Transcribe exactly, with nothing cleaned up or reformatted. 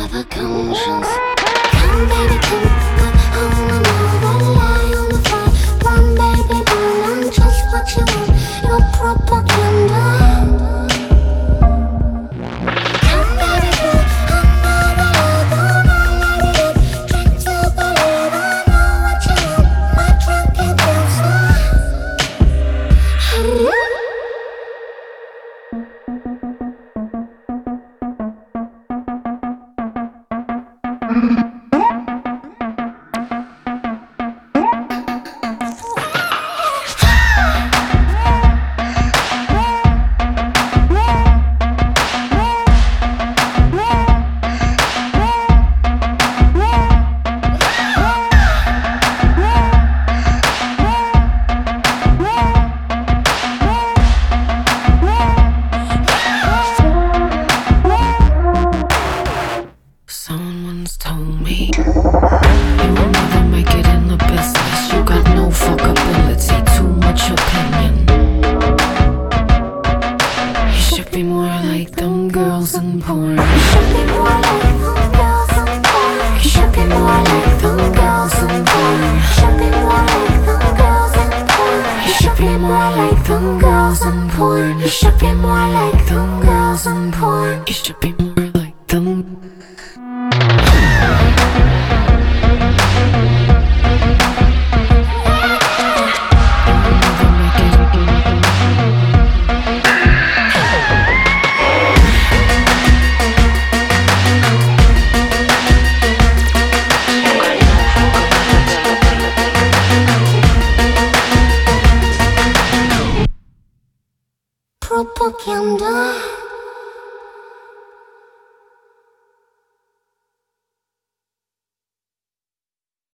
have a conscience. Come baby come, but I wanna know the lie on the fly. One baby born, I'm just what you want. Your propaganda. Come baby boy, I know the lie, don't know like it. Drink till believe I know what you want. My drunken dancer. Someone's told me you will never make it in the business. You got no fuckability, too much opinion. You should be more like them girls in porn. You should be more like them girls in porn. You should be more like them girls in porn. You should be more like them girls in porn. You should be more like them girls in porn. You should be more like them. Propaganda.